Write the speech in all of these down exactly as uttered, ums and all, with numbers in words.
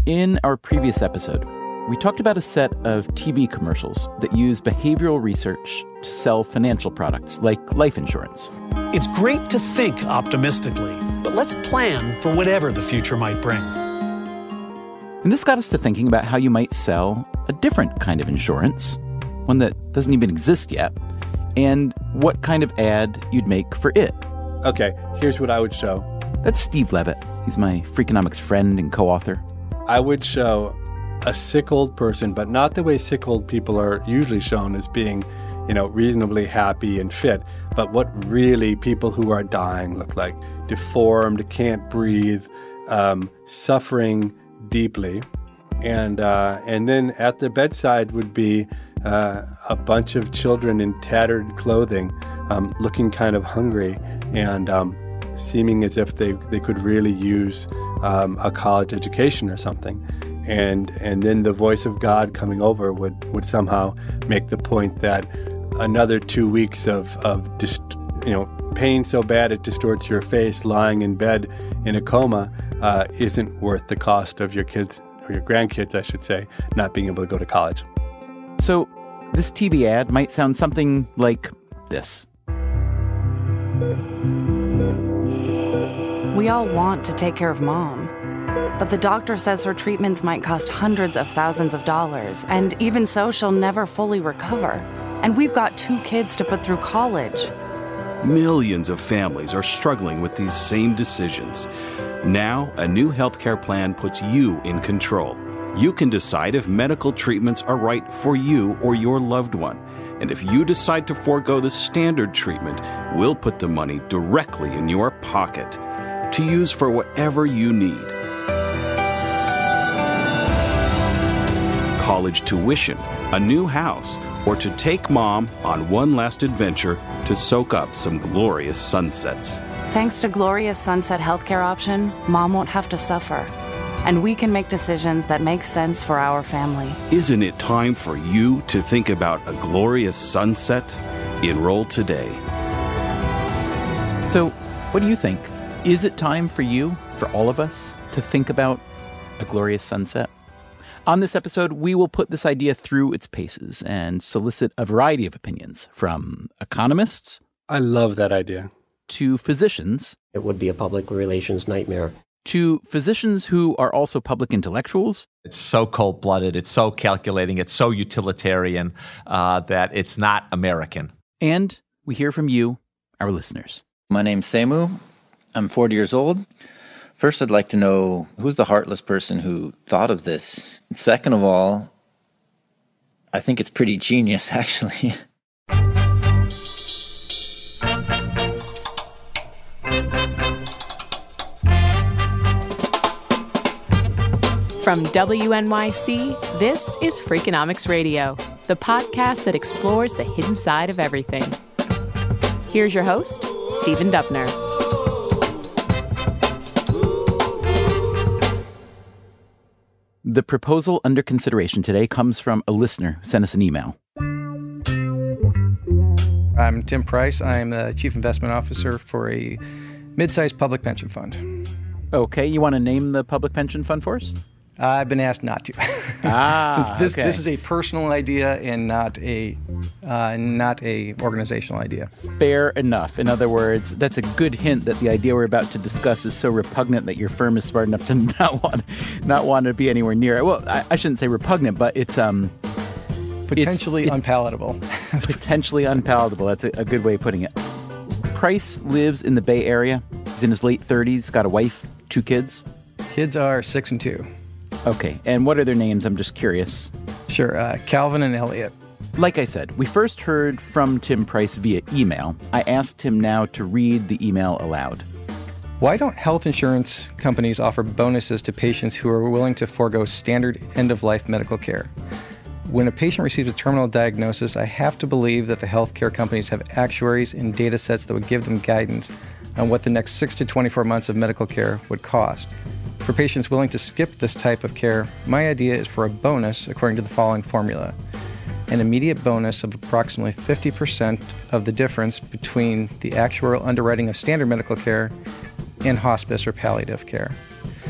In our previous episode, we talked about a set of T V commercials that use behavioral research to sell financial products like life insurance. It's great to think optimistically, but let's plan for whatever the future might bring. And this got us to thinking about how you might sell a different kind of insurance, one that doesn't even exist yet, and what kind of ad you'd make for it. Okay, here's what I would show. That's Steve Levitt. He's my Freakonomics friend and co-author. I would show a sick old person, but not the way sick old people are usually shown as being, you know, reasonably happy and fit, but what really people who are dying look like. Deformed, can't breathe, um, suffering deeply. And uh, and then at the bedside would be uh, a bunch of children in tattered clothing, um, looking kind of hungry and um, seeming as if they, they could really use um, a college education or something. And and then the voice of God coming over would, would somehow make the point that another two weeks of, of dist- you know, pain so bad it distorts your face, lying in bed in a coma, uh, isn't worth the cost of your kids, or your grandkids, I should say, not being able to go to college. So this T V ad might sound something like this. We all want to take care of Mom, but the doctor says her treatments might cost hundreds of thousands of dollars, and even so, she'll never fully recover. And we've got two kids to put through college. Millions of families are struggling with these same decisions. Now, a new healthcare plan puts you in control. You can decide if medical treatments are right for you or your loved one. And if you decide to forego the standard treatment, we'll put the money directly in your pocket to use for whatever you need. College tuition, a new house, or to take Mom on one last adventure to soak up some glorious sunsets. Thanks to Glorious Sunset Healthcare Option, Mom won't have to suffer. And we can make decisions that make sense for our family. Isn't it time for you to think about a glorious sunset? Enroll today. So, what do you think? Is it time for you, for all of us, to think about a glorious sunset? On this episode, we will put this idea through its paces and solicit a variety of opinions, from economists. I love that idea. To physicians. It would be a public relations nightmare. To physicians who are also public intellectuals. It's so cold-blooded, it's so calculating, it's so utilitarian uh, that it's not American. And we hear from you, our listeners. My name's Semu. I'm forty years old. First, I'd like to know who's the heartless person who thought of this. And second of all, I think it's pretty genius, actually. From W N Y C, this is Freakonomics Radio, the podcast that explores the hidden side of everything. Here's your host, Stephen Dubner. The proposal under consideration today comes from a listener who sent us an email. I'm Tim Price. I'm the Chief Investment Officer for a mid-sized public pension fund. Okay, you want to name the public pension fund for us? Uh, I've been asked not to. Ah, Since this, okay. this is a personal idea and not a uh, not a organizational idea. Fair enough. In other words, that's a good hint that the idea we're about to discuss is so repugnant that your firm is smart enough to not want not want to be anywhere near it. Well, I, I shouldn't say repugnant, but it's um potentially it's, it, unpalatable. potentially unpalatable. That's a, a good way of putting it. Price lives in the Bay Area. He's in his late thirties. Got a wife, two kids. Kids are six and two. Okay, and what are their names? I'm just curious. Sure, uh, Calvin and Elliot. Like I said, we first heard from Tim Price via email. I asked him now to read the email aloud. Why don't health insurance companies offer bonuses to patients who are willing to forego standard end-of-life medical care? When a patient receives a terminal diagnosis, I have to believe that the healthcare companies have actuaries and data sets that would give them guidance on what the next six to twenty-four months of medical care would cost. For patients willing to skip this type of care, my idea is for a bonus according to the following formula. An immediate bonus of approximately fifty percent of the difference between the actuarial underwriting of standard medical care and hospice or palliative care.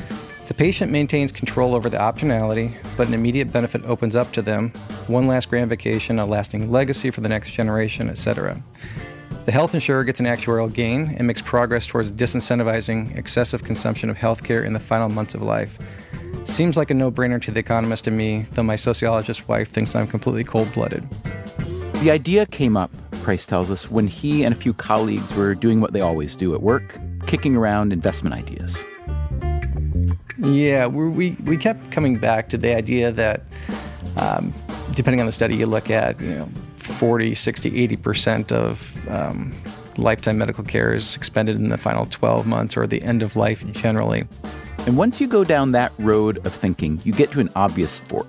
The patient maintains control over the optionality, but an immediate benefit opens up to them, one last grand vacation, a lasting legacy for the next generation, et cetera. The health insurer gets an actuarial gain and makes progress towards disincentivizing excessive consumption of healthcare in the final months of life. Seems like a no-brainer to the economist and me, though my sociologist wife thinks I'm completely cold-blooded. The idea came up, Price tells us, when he and a few colleagues were doing what they always do at work, kicking around investment ideas. Yeah, we we kept coming back to the idea that, um, depending on the study you look at, you know, forty, sixty, eighty percent of um, lifetime medical care is expended in the final twelve months or the end of life generally. And once you go down that road of thinking, you get to an obvious fork.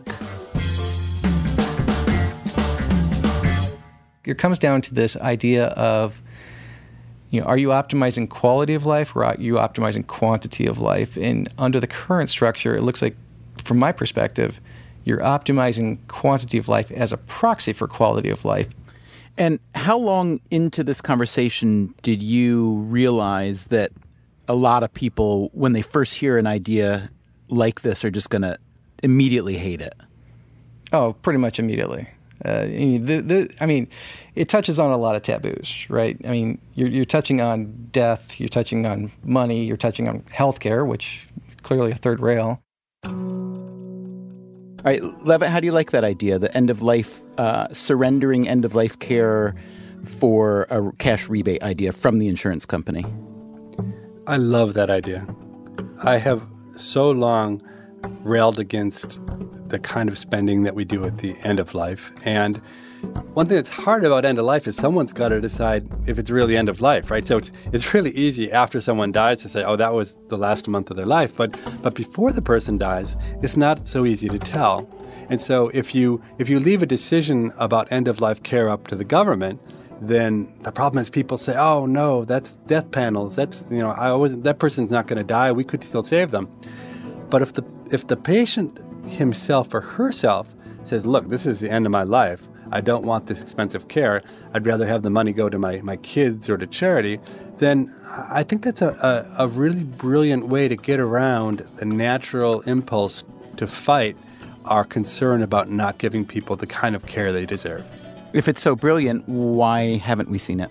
It comes down to this idea of, you know, are you optimizing quality of life or are you optimizing quantity of life? And under the current structure, it looks like, from my perspective, you're optimizing quantity of life as a proxy for quality of life. And how long into this conversation did you realize that a lot of people, when they first hear an idea like this, are just going to immediately hate it? Oh, pretty much immediately. Uh, the, the, I mean, it touches on a lot of taboos, right? I mean, you're, you're touching on death, you're touching on money, you're touching on healthcare, which is clearly a third rail. All right, Levitt, how do you like that idea, the end-of-life, uh, surrendering end-of-life care for a cash rebate idea from the insurance company? I love that idea. I have so long railed against the kind of spending that we do at the end of life. And one thing that's hard about end of life is someone's got to decide if it's really end of life, right? So it's it's really easy after someone dies to say, oh, that was the last month of their life. But but before the person dies, it's not so easy to tell. And so if you if you leave a decision about end of life care up to the government, then the problem is people say, oh, no, that's death panels. That's, you know, I always, that person's not going to die. We could still save them. But if the if the patient himself or herself says, look, this is the end of my life, I don't want this expensive care, I'd rather have the money go to my, my kids or to charity, then I think that's a, a, a really brilliant way to get around the natural impulse to fight our concern about not giving people the kind of care they deserve. If it's so brilliant, why haven't we seen it?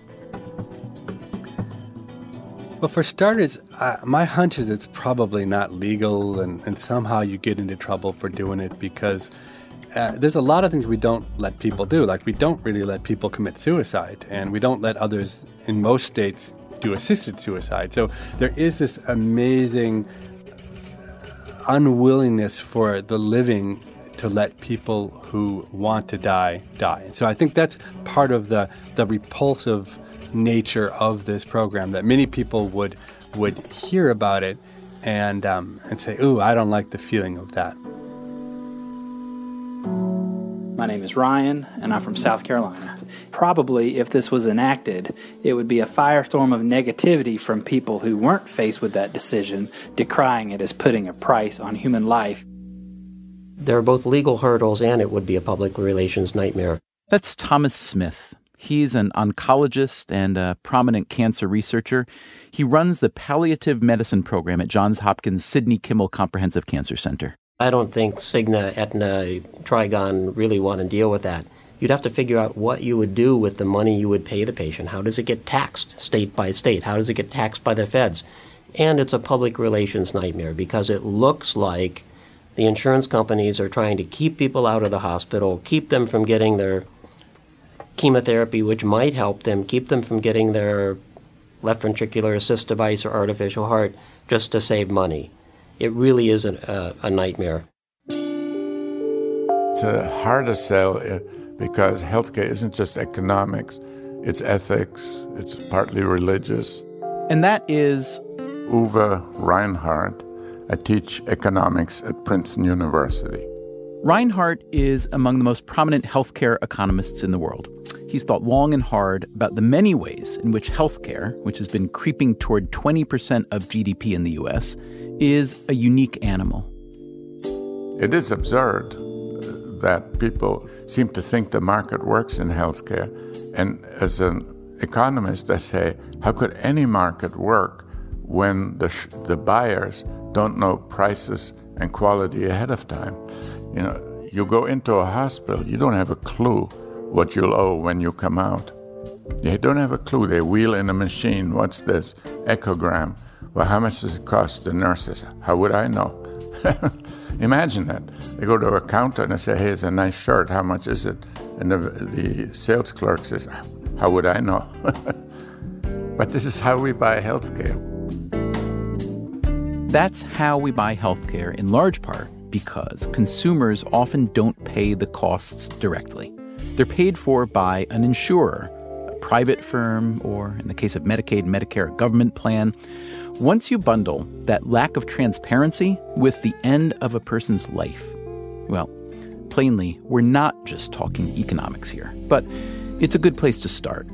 Well, for starters, uh, my hunch is it's probably not legal, and, and somehow you get into trouble for doing it because uh, there's a lot of things we don't let people do. Like, we don't really let people commit suicide, and we don't let others in most states do assisted suicide. So there is this amazing unwillingness for the living to let people who want to die, die. So I think that's part of the, the repulsive nature of this program, that many people would would hear about it and um, and say, ooh, I don't like the feeling of that. My name is Ryan, and I'm from South Carolina. Probably, if this was enacted, it would be a firestorm of negativity from people who weren't faced with that decision, decrying it as putting a price on human life. There are both legal hurdles, and it would be a public relations nightmare. That's Thomas Smith. He's an oncologist and a prominent cancer researcher. He runs the palliative medicine program at Johns Hopkins Sidney Kimmel Comprehensive Cancer Center. I don't think Cigna, Aetna, Trigon really want to deal with that. You'd have to figure out what you would do with the money you would pay the patient. How does it get taxed state by state? How does it get taxed by the feds? And it's a public relations nightmare because it looks like the insurance companies are trying to keep people out of the hospital, keep them from getting their chemotherapy, which might help them, keep them from getting their left ventricular assist device or artificial heart, just to save money. It really is a, a, a nightmare. It's a hard to sell because healthcare isn't just economics. It's ethics. It's partly religious. And that is Uwe Reinhardt. I teach economics at Princeton University. Reinhardt is among the most prominent healthcare economists in the world. He's thought long and hard about the many ways in which healthcare, which has been creeping toward twenty percent of G D P in the U S, is a unique animal. It is absurd that people seem to think the market works in healthcare. And as an economist, I say, how could any market work when the sh- the buyers don't know prices and quality ahead of time. You know, you go into a hospital, you don't have a clue what you'll owe when you come out. You don't have a clue. They wheel in a machine. What's this? Echogram. Well, how much does it cost? The nurse says, how would I know? Imagine that. They go to a counter and they say, hey, it's a nice shirt. How much is it? And the, the sales clerk says, how would I know? But this is how we buy healthcare. That's how we buy healthcare in large part because consumers often don't pay the costs directly. They're paid for by an insurer, a private firm, or in the case of Medicaid and Medicare, a government plan. Once you bundle that lack of transparency with the end of a person's life, well, plainly, we're not just talking economics here, but it's a good place to start.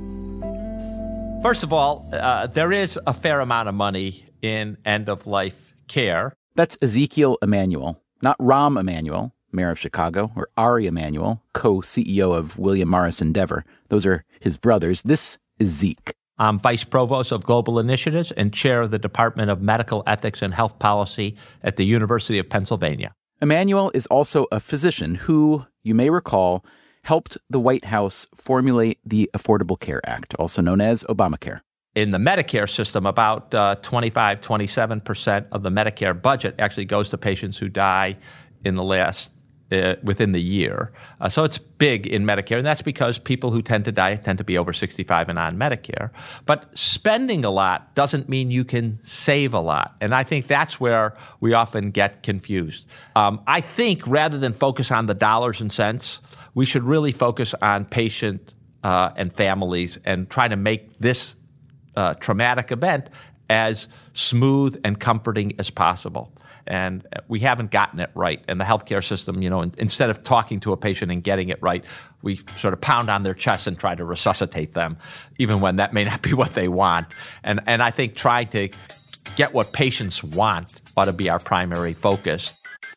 First of all, uh, there is a fair amount of money in end-of-life care. That's Ezekiel Emanuel, not Rahm Emanuel, mayor of Chicago, or Ari Emanuel, co-C E O of William Morris Endeavor. Those are his brothers. This is Zeke. I'm Vice Provost of Global Initiatives and Chair of the Department of Medical Ethics and Health Policy at the University of Pennsylvania. Emanuel is also a physician who, you may recall, helped the White House formulate the Affordable Care Act, also known as Obamacare. In the Medicare system, about uh, twenty-five, twenty-seven percent of the Medicare budget actually goes to patients who die in the last Uh, within the year. Uh, so it's big in Medicare, and that's because people who tend to die tend to be over sixty-five and on Medicare. But spending a lot doesn't mean you can save a lot, and I think that's where we often get confused. Um, I think rather than focus on the dollars and cents, we should really focus on patient uh, and families and try to make this uh, traumatic event as smooth and comforting as possible. And we haven't gotten it right. And the healthcare system, you know, in, instead of talking to a patient and getting it right, we sort of pound on their chest and try to resuscitate them, even when that may not be what they want. And and I think trying to get what patients want ought to be our primary focus.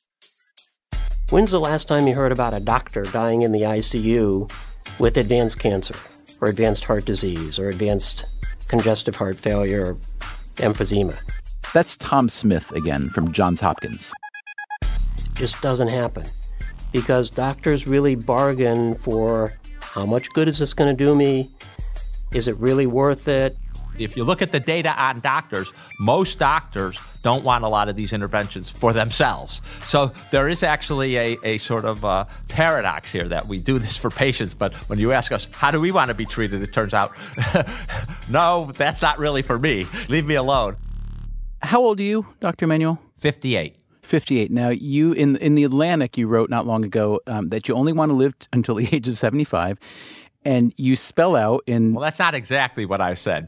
When's the last time you heard about a doctor dying in the I C U with advanced cancer or advanced heart disease or advanced congestive heart failure or emphysema? That's Tom Smith again from Johns Hopkins. Just doesn't happen because doctors really bargain for how much good is this going to do me? Is it really worth it? If you look at the data on doctors, most doctors don't want a lot of these interventions for themselves. So there is actually a, a sort of uh, paradox here that we do this for patients, but when you ask us, how do we want to be treated? It turns out, no, that's not really for me. Leave me alone. How old are you, Doctor Emanuel? fifty-eight. fifty-eight. Now, you in in the Atlantic, you wrote not long ago um, that you only want to live until the age of seventy-five, and you spell out in... Well, that's not exactly what I said.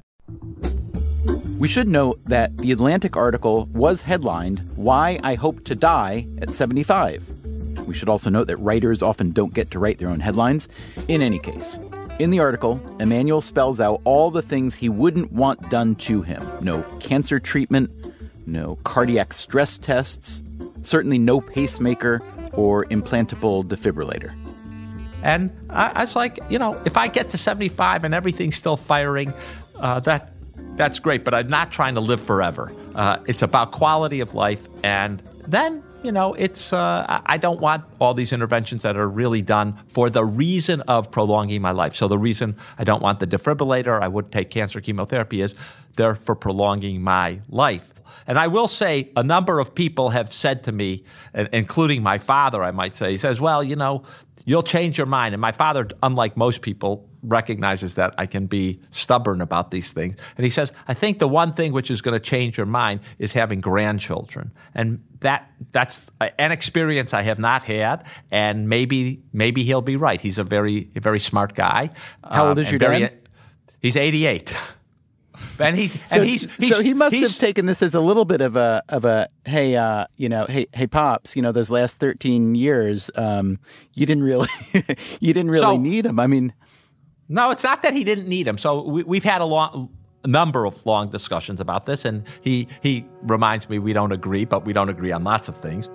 We should note that the Atlantic article was headlined, Why I Hope to Die at seventy-five. We should also note that writers often don't get to write their own headlines. In any case, in the article, Emanuel spells out all the things he wouldn't want done to him. No cancer treatment, no cardiac stress tests, certainly no pacemaker or implantable defibrillator. And I, I was like, you know, if I get to seventy-five and everything's still firing, uh, that that's great, but I'm not trying to live forever. Uh, it's about quality of life. And then, you know, it's uh, I don't want all these interventions that are really done for the reason of prolonging my life. So the reason I don't want the defibrillator, I would take cancer chemotherapy, is they're for prolonging my life. And I will say a number of people have said to me, including my father, I might say, he says, well, you know, you'll change your mind. And my father, unlike most people, recognizes that I can be stubborn about these things. And he says, I think the one thing which is going to change your mind is having grandchildren. And that that's an experience I have not had. And maybe maybe he'll be right. He's a very a very smart guy. How old is um, your very, dad? He's eighty-eight. And he's, so, and he's, he's so he must he's, have taken this as a little bit of a of a hey uh, you know hey hey pops, you know, those last thirteen years um, you didn't really you didn't really so, need him. I mean, no, it's not that he didn't need him. So we, we've had a long a number of long discussions about this, and he he reminds me we don't agree, but we don't agree on lots of things.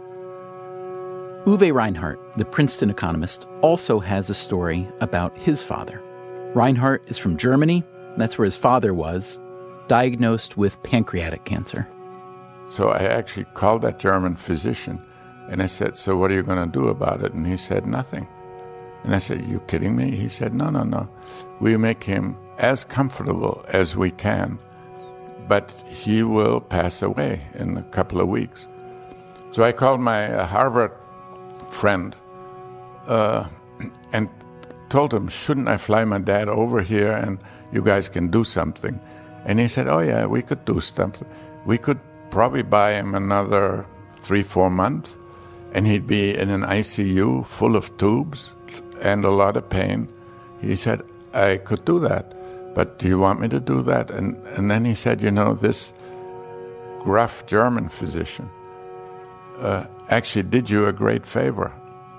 Uwe Reinhardt, the Princeton economist, also has a story about his father. Reinhardt is from Germany. That's where his father was, diagnosed with pancreatic cancer. So I actually called that German physician, and I said, so what are you going to do about it? And he said, nothing. And I said, you kidding me? He said, no, no, no. We make him as comfortable as we can, but he will pass away in a couple of weeks. So I called my uh, Harvard friend uh, and told him, shouldn't I fly my dad over here and you guys can do something? And he said, oh yeah, we could do something. We could probably buy him another three, four months, and he'd be in an I C U full of tubes and a lot of pain. He said, I could do that, but do you want me to do that? And, and then he said, you know, this gruff German physician uh, actually did you a great favor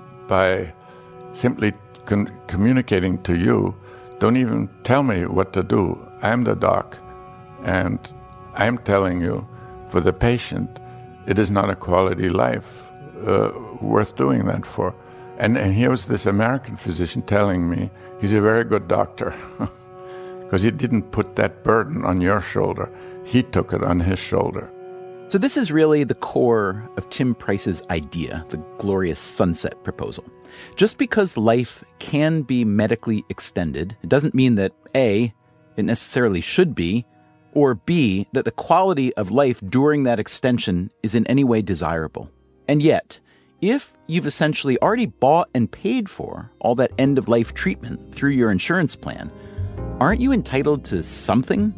by simply con- communicating to you, don't even tell me what to do. I'm the doc, and I'm telling you, for the patient, it is not a quality life uh, worth doing that for. And, and here was this American physician telling me he's a very good doctor because he didn't put that burden on your shoulder. He took it on his shoulder. So this is really the core of Tim Price's idea, the glorious sunset proposal. Just because life can be medically extended, it doesn't mean that A, it necessarily should be, or B, that the quality of life during that extension is in any way desirable. And yet, if you've essentially already bought and paid for all that end-of-life treatment through your insurance plan, aren't you entitled to something?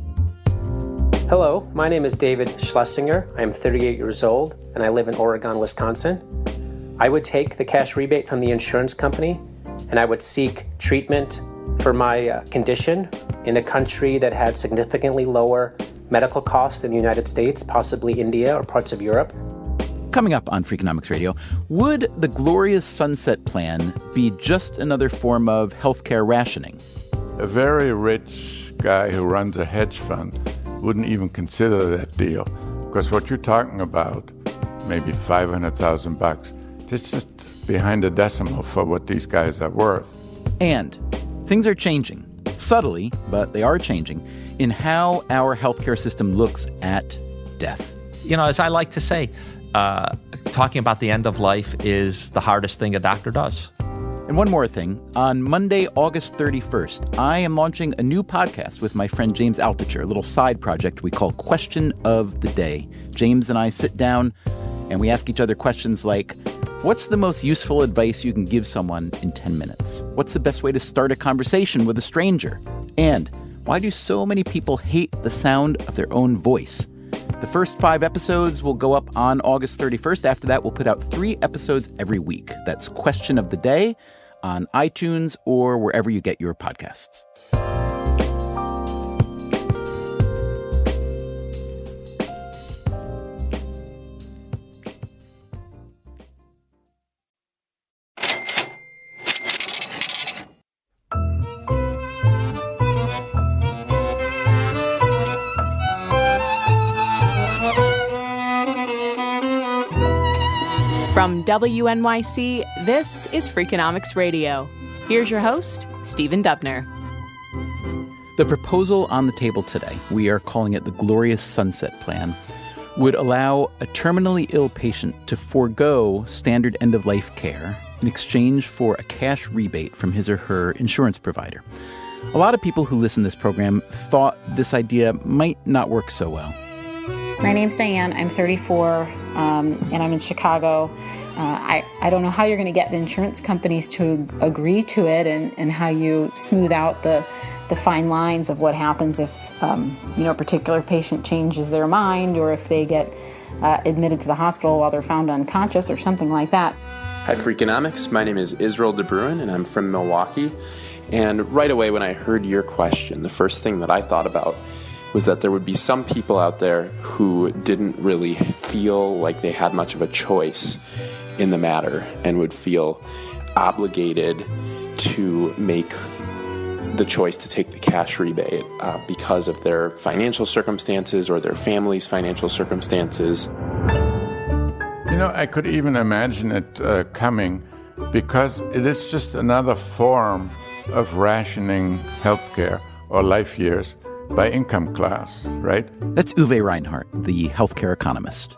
Hello, my name is David Schlesinger. I am thirty-eight years old, and I live in Oregon, Wisconsin. I would take the cash rebate from the insurance company, and I would seek treatment for my uh, condition in a country that had significantly lower medical costs than the United States, possibly India or parts of Europe. Coming up on Freakonomics Radio, would the Glorious Sunset Plan be just another form of healthcare rationing? A very rich guy who runs a hedge fund wouldn't even consider that deal, because what you're talking about, maybe five hundred thousand bucks, it's just behind a decimal for what these guys are worth. And things are changing, subtly, but they are changing, in how our healthcare system looks at death. You know, as I like to say, uh, talking about the end of life is the hardest thing a doctor does. And one more thing. On Monday, August thirty-first, I am launching a new podcast with my friend James Altucher, a little side project we call Question of the Day. James and I sit down and we ask each other questions like, what's the most useful advice you can give someone in ten minutes? What's the best way to start a conversation with a stranger? And why do so many people hate the sound of their own voice? The first five episodes will go up on August thirty-first. After that, we'll put out three episodes every week. That's Question of the Day on iTunes or wherever you get your podcasts. From W N Y C, this is Freakonomics Radio. Here's your host, Stephen Dubner. The proposal on the table today, we are calling it the Glorious Sunset Plan, would allow a terminally ill patient to forego standard end-of-life care in exchange for a cash rebate from his or her insurance provider. A lot of people who listen to this program thought this idea might not work so well. My name's Diane. I'm thirty-four, um, and I'm in Chicago. Uh, I, I don't know how you're going to get the insurance companies to agree to it, and, and how you smooth out the, the fine lines of what happens if um, you know, a particular patient changes their mind, or if they get uh, admitted to the hospital while they're found unconscious or something like that. Hi, Freakonomics. My name is Israel DeBruin, and I'm from Milwaukee. And right away when I heard your question, the first thing that I thought about was that there would be some people out there who didn't really feel like they had much of a choice in the matter and would feel obligated to make the choice to take the cash rebate uh, because of their financial circumstances or their family's financial circumstances. You know, I could even imagine it uh, coming because it is just another form of rationing healthcare or life years by income class, right? That's Uwe Reinhardt, the healthcare economist.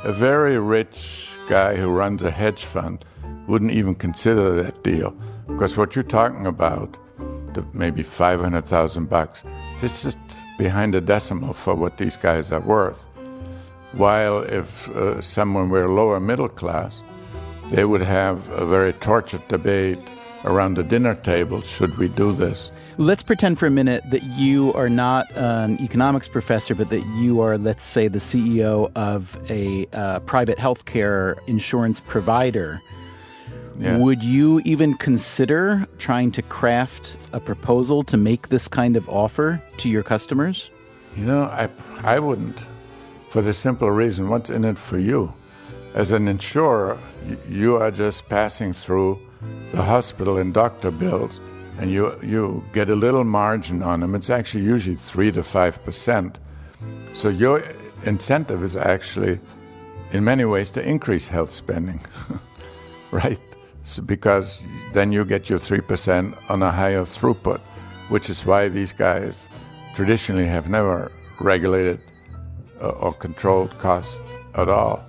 A very rich guy who runs a hedge fund wouldn't even consider that deal, because what you're talking about, the maybe five hundred thousand bucks, it's just behind a decimal for what these guys are worth. While if uh, someone were lower middle class, they would have a very tortured debate around the dinner table, should we do this? Let's pretend for a minute that you are not an economics professor, but that you are, let's say, the C E O of a uh, private healthcare insurance provider. Yeah. Would you even consider trying to craft a proposal to make this kind of offer to your customers? You know, I, I wouldn't, for the simple reason, what's in it for you? As an insurer, you are just passing through the hospital and doctor bills, and you you get a little margin on them. It's actually usually three to five percent. So your incentive is actually, in many ways, to increase health spending, right? So because then you get your three percent on a higher throughput, which is why these guys traditionally have never regulated uh, or controlled costs at all.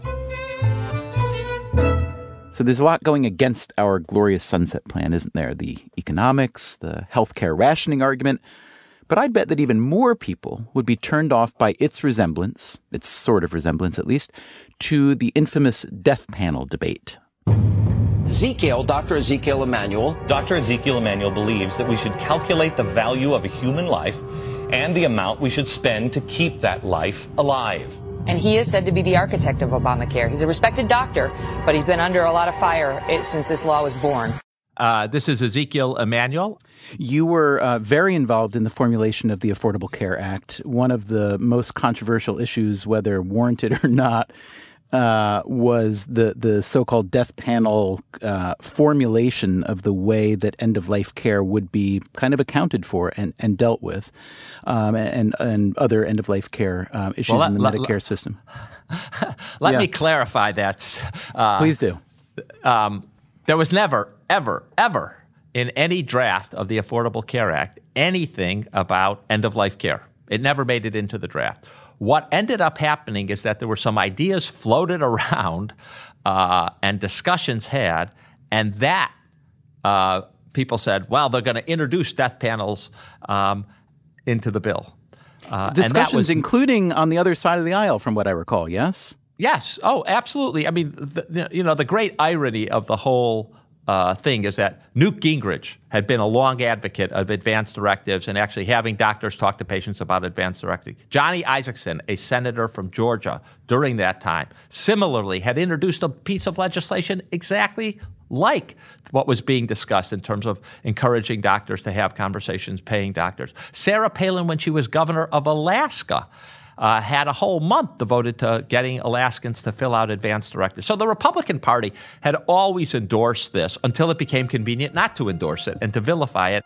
So there's a lot going against our glorious sunset plan, isn't there? The economics, the healthcare rationing argument. But I'd bet that even more people would be turned off by its resemblance, its sort of resemblance at least, to the infamous death panel debate. Ezekiel, Doctor Ezekiel Emanuel. Doctor Ezekiel Emanuel believes that we should calculate the value of a human life and the amount we should spend to keep that life alive. And he is said to be the architect of Obamacare. He's a respected doctor, but he's been under a lot of fire since this law was born. Uh, this is Ezekiel Emanuel. You were uh, very involved in the formulation of the Affordable Care Act. One of the most controversial issues, whether warranted or not, uh, was the, the so-called death panel uh, formulation of the way that end-of-life care would be kind of accounted for and, and dealt with, um, and, and other end-of-life care um, issues well, let, in the let, Medicare let, system. Let yeah. me clarify that. Uh, Please do. Um, there was never, ever, ever in any draft of the Affordable Care Act anything about end-of-life care. It never made it into the draft. What ended up happening is that there were some ideas floated around uh, and discussions had, and that uh, people said, well, they're going to introduce death panels um, into the bill. Uh, Discussions, and that was, including on the other side of the aisle, from what I recall, yes? Yes. Oh, absolutely. I mean, the, you know, the great irony of the whole uh, thing is that Newt Gingrich had been a long advocate of advance directives and actually having doctors talk to patients about advance directives. Johnny Isakson, a senator from Georgia during that time, similarly had introduced a piece of legislation exactly like what was being discussed in terms of encouraging doctors to have conversations, paying doctors. Sarah Palin, when she was governor of Alaska, Uh, had a whole month devoted to getting Alaskans to fill out advance directives. So the Republican Party had always endorsed this until it became convenient not to endorse it and to vilify it.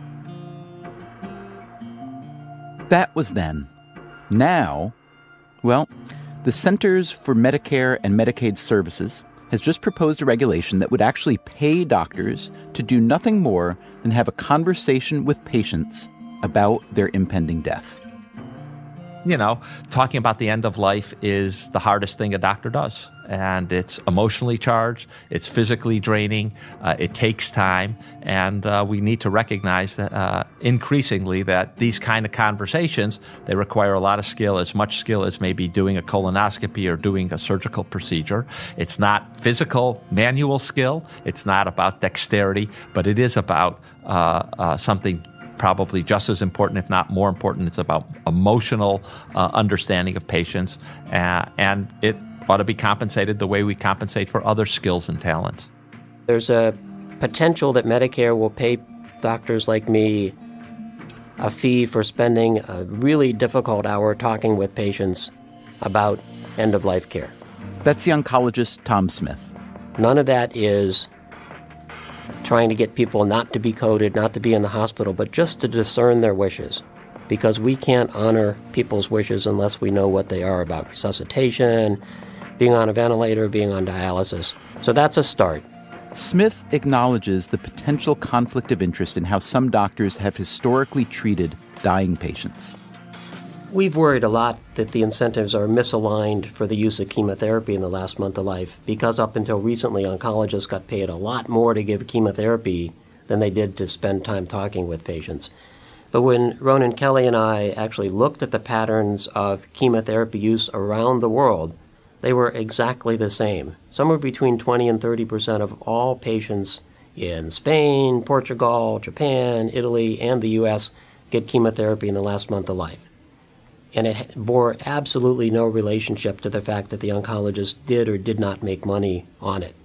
That was then. Now, well, the Centers for Medicare and Medicaid Services has just proposed a regulation that would actually pay doctors to do nothing more than have a conversation with patients about their impending death. You know, talking about the end of life is the hardest thing a doctor does. And it's emotionally charged. It's physically draining. Uh, it takes time. And uh, we need to recognize that uh, increasingly that these kind of conversations, they require a lot of skill, as much skill as maybe doing a colonoscopy or doing a surgical procedure. It's not physical, manual skill. It's not about dexterity, but it is about uh, uh, something probably just as important, if not more important. It's about emotional uh, understanding of patients, uh, and it ought to be compensated the way we compensate for other skills and talents. There's a potential that Medicare will pay doctors like me a fee for spending a really difficult hour talking with patients about end-of-life care. That's the oncologist Tom Smith. None of that is trying to get people not to be coded, not to be in the hospital, but just to discern their wishes. Because we can't honor people's wishes unless we know what they are about resuscitation, being on a ventilator, being on dialysis. So that's a start. Smith acknowledges the potential conflict of interest in how some doctors have historically treated dying patients. We've worried a lot that the incentives are misaligned for the use of chemotherapy in the last month of life, because up until recently, oncologists got paid a lot more to give chemotherapy than they did to spend time talking with patients. But when Ronan Kelly and I actually looked at the patterns of chemotherapy use around the world, they were exactly the same. Somewhere between twenty and thirty percent of all patients in Spain, Portugal, Japan, Italy, and the U S get chemotherapy in the last month of life. And it bore absolutely no relationship to the fact that the oncologist did or did not make money on it.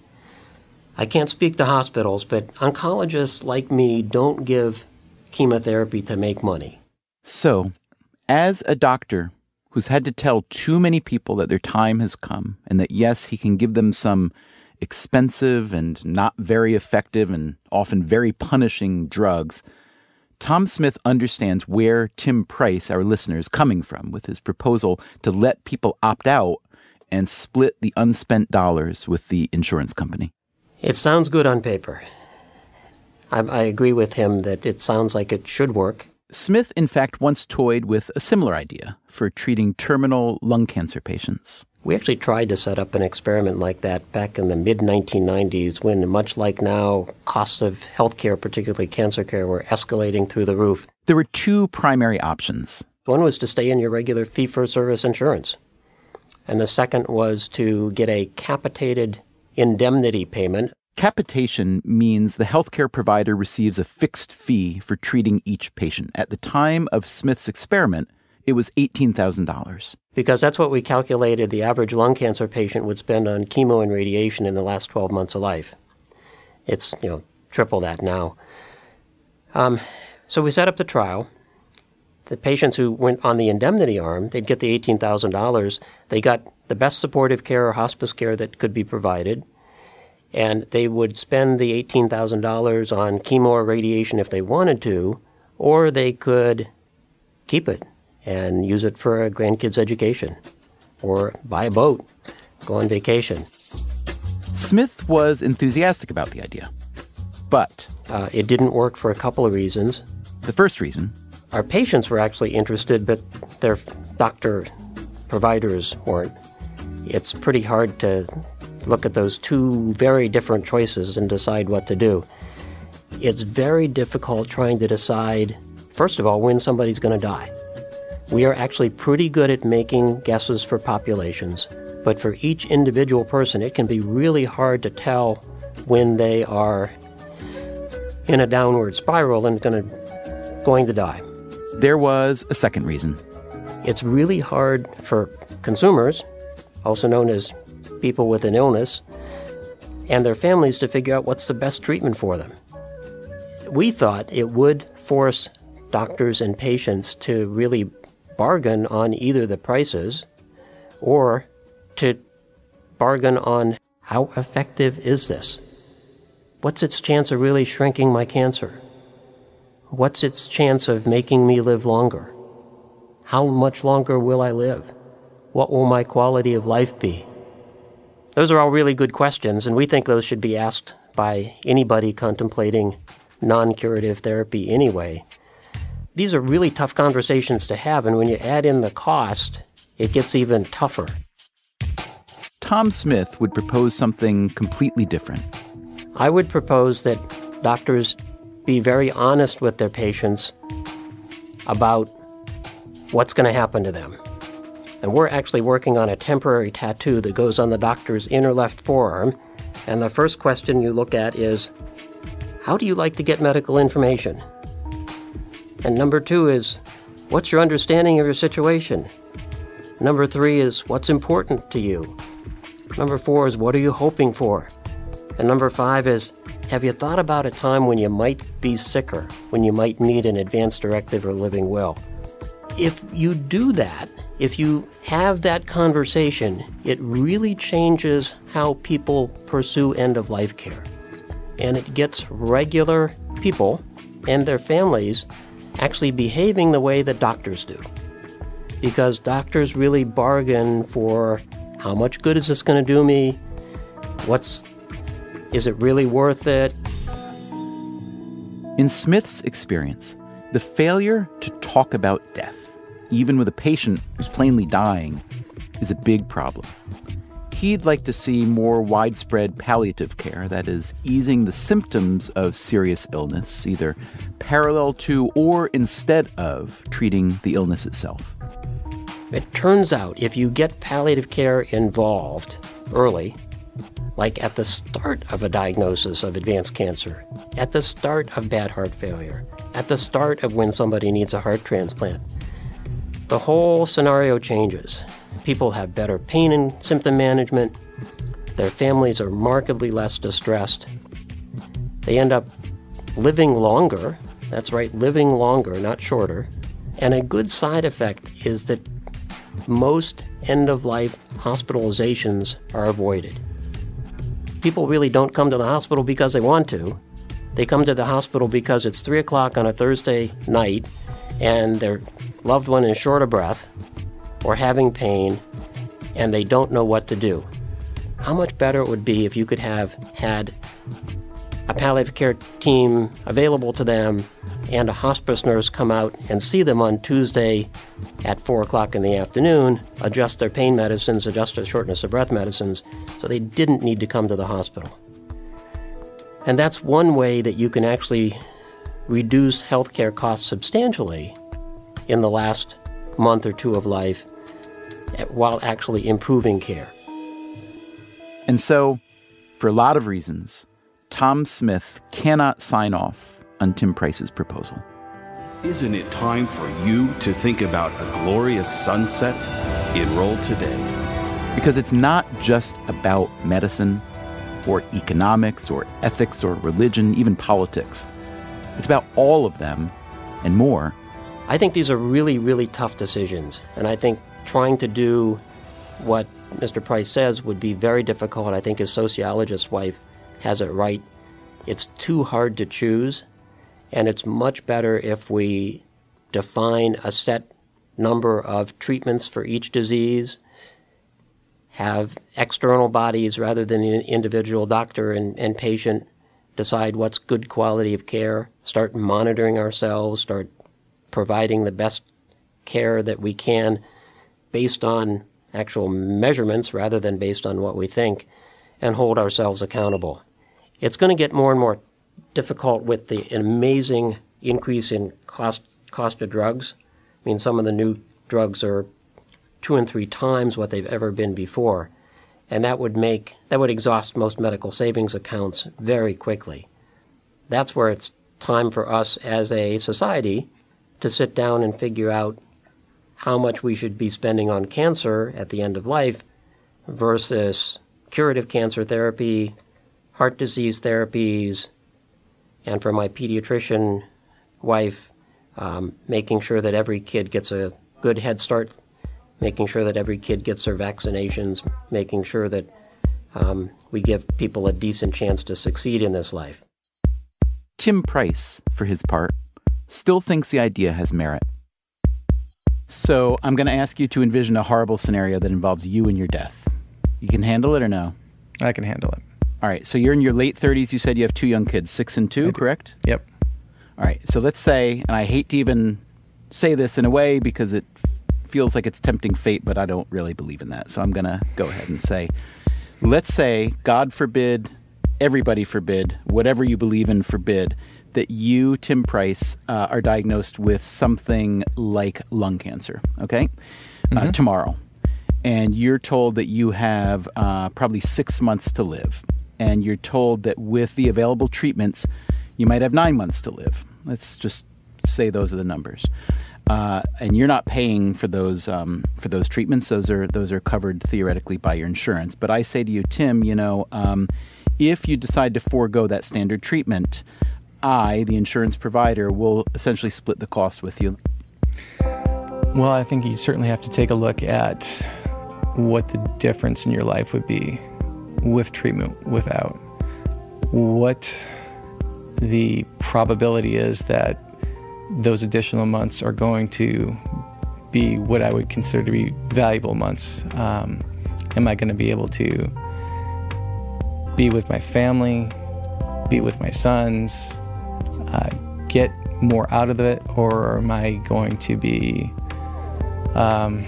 I can't speak to hospitals, but oncologists like me don't give chemotherapy to make money. So, as a doctor who's had to tell too many people that their time has come and that, yes, he can give them some expensive and not very effective and often very punishing drugs, Tom Smith understands where Tim Price, our listener, is coming from with his proposal to let people opt out and split the unspent dollars with the insurance company. It sounds good on paper. I, I agree with him that it sounds like it should work. Smith, in fact, once toyed with a similar idea for treating terminal lung cancer patients. We actually tried to set up an experiment like that back in the mid nineteen nineties when, much like now, costs of healthcare, particularly cancer care, were escalating through the roof. There were two primary options. One was to stay in your regular fee-for-service insurance, and the second was to get a capitated indemnity payment. Capitation means the healthcare provider receives a fixed fee for treating each patient. At the time of Smith's experiment, it was eighteen thousand dollars. Because that's what we calculated the average lung cancer patient would spend on chemo and radiation in the last twelve months of life. It's, you know, triple that now. Um, so we set up the trial. The patients who went on the indemnity arm, they'd get the eighteen thousand dollars. They got the best supportive care or hospice care that could be provided. And they would spend the eighteen thousand dollars on chemo or radiation if they wanted to, or they could keep it and use it for a grandkid's education, or buy a boat, go on vacation. Smith was enthusiastic about the idea, but uh, it didn't work for a couple of reasons. The first reason? Our patients were actually interested, but their doctor providers weren't. It's pretty hard to look at those two very different choices and decide what to do. It's very difficult trying to decide, first of all, when somebody's going to die. We are actually pretty good at making guesses for populations, but for each individual person, it can be really hard to tell when they are in a downward spiral and gonna, going to die. There was a second reason. It's really hard for consumers, also known as people with an illness, and their families to figure out what's the best treatment for them. We thought it would force doctors and patients to really bargain on either the prices or to bargain on how effective is this? What's its chance of really shrinking my cancer? What's its chance of making me live longer? How much longer will I live? What will my quality of life be? Those are all really good questions, and we think those should be asked by anybody contemplating non-curative therapy anyway. These are really tough conversations to have, and when you add in the cost, it gets even tougher. Tom Smith would propose something completely different. I would propose that doctors be very honest with their patients about what's going to happen to them. And we're actually working on a temporary tattoo that goes on the doctor's inner left forearm, and the first question you look at is, how do you like to get medical information? And number two is, what's your understanding of your situation? Number three is, what's important to you? Number four is, what are you hoping for? And number five is, have you thought about a time when you might be sicker, when you might need an advance directive or living will? If you do that, if you have that conversation, it really changes how people pursue end-of-life care. And it gets regular people and their families actually behaving the way that doctors do. Because doctors really bargain for how much good is this going to do me? What's, is it really worth it? In Smith's experience, the failure to talk about death, even with a patient who's plainly dying, is a big problem. He'd like to see more widespread palliative care, that is, easing the symptoms of serious illness, either parallel to or instead of treating the illness itself. It turns out if you get palliative care involved early, like at the start of a diagnosis of advanced cancer, at the start of bad heart failure, at the start of when somebody needs a heart transplant, the whole scenario changes. People have better pain and symptom management. Their families are markedly less distressed. They end up living longer. That's right, living longer, not shorter. And a good side effect is that most end-of-life hospitalizations are avoided. People really don't come to the hospital because they want to. They come to the hospital because it's three o'clock on a Thursday night and their loved one is short of breath or having pain, and they don't know what to do. How much better it would be if you could have had a palliative care team available to them and a hospice nurse come out and see them on Tuesday at four o'clock in the afternoon, adjust their pain medicines, adjust their shortness of breath medicines, so they didn't need to come to the hospital. And that's one way that you can actually reduce healthcare costs substantially in the last month or two of life while actually improving care. And so, for a lot of reasons, Tom Smith cannot sign off on Tim Price's proposal. Isn't it time for you to think about a glorious sunset? Enroll today. Because it's not just about medicine or economics or ethics or religion, even politics. It's about all of them and more. I think these are really, really tough decisions, and I think trying to do what Mister Price says would be very difficult. I think his sociologist wife has it right. It's too hard to choose, and it's much better if we define a set number of treatments for each disease, have external bodies rather than an individual doctor and, and patient decide what's good quality of care, start monitoring ourselves, start providing the best care that we can based on actual measurements rather than based on what we think, and hold ourselves accountable. It's going to get more and more difficult with the amazing increase in cost cost of drugs. I mean, some of the new drugs are two and three times what they've ever been before, and that would make that would exhaust most medical savings accounts very quickly. That's where it's time for us as a society to sit down and figure out how much we should be spending on cancer at the end of life versus curative cancer therapy, heart disease therapies, and for my pediatrician wife, um, making sure that every kid gets a good head start, making sure that every kid gets their vaccinations, making sure that um, we give people a decent chance to succeed in this life. Tim Price, for his part, still thinks the idea has merit. So I'm going to ask you to envision a horrible scenario that involves you and your death. You can handle it or no? I can handle it. All right. So you're in your late thirties. You said you have two young kids, six and two, correct? Yep. All right. So let's say, and I hate to even say this in a way because it feels like it's tempting fate, but I don't really believe in that. So I'm going to go ahead and say, let's say, God forbid, everybody forbid, whatever you believe in forbid, that you, Tim Price, uh, are diagnosed with something like lung cancer, okay, mm-hmm. uh, tomorrow. And you're told that you have uh, probably six months to live. And you're told that with the available treatments, you might have nine months to live. Let's just say those are the numbers. Uh, and you're not paying for those um, for those treatments. Those are those are covered theoretically by your insurance. But I say to you, Tim, you know, um, if you decide to forego that standard treatment, I, the insurance provider, will essentially split the cost with you. Well, I think you certainly have to take a look at what the difference in your life would be with treatment, without. What the probability is that those additional months are going to be what I would consider to be valuable months. Um, am I going to be able to be with my family, be with my sons, uh, get more out of it, or am I going to be Um,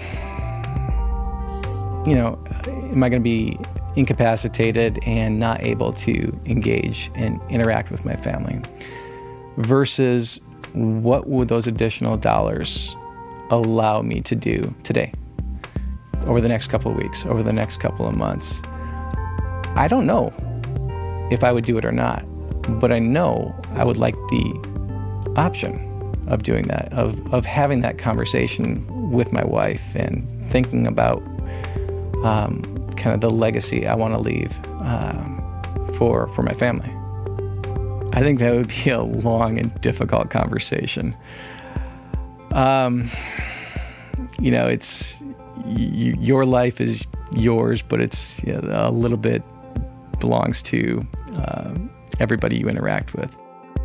you know, am I going to be incapacitated and not able to engage and interact with my family? Versus what would those additional dollars allow me to do today, over the next couple of weeks, over the next couple of months? I don't know if I would do it or not, but I know I would like the option of doing that, of, of having that conversation with my wife and thinking about um, kind of the legacy I want to leave um, for for my family. I think that would be a long and difficult conversation. Um, you know, it's y- your life is yours, but it's, you know, a little bit belongs to uh, everybody you interact with.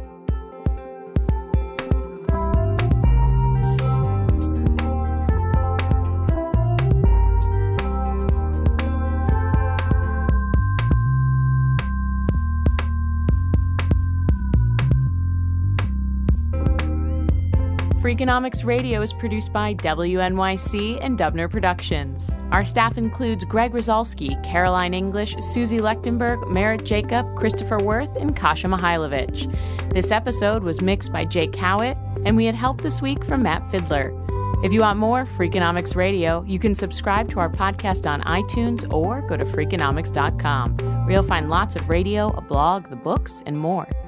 Freakonomics Radio is produced by W N Y C and Dubner Productions. Our staff includes Greg Rosalski, Caroline English, Susie Lechtenberg, Merritt Jacob, Christopher Worth, and Kasha Mihailovich. This episode was mixed by Jake Howitt, and we had help this week from Matt Fiddler. If you want more Freakonomics Radio, you can subscribe to our podcast on iTunes or go to freakonomics dot com, where you'll find lots of radio, a blog, the books, and more.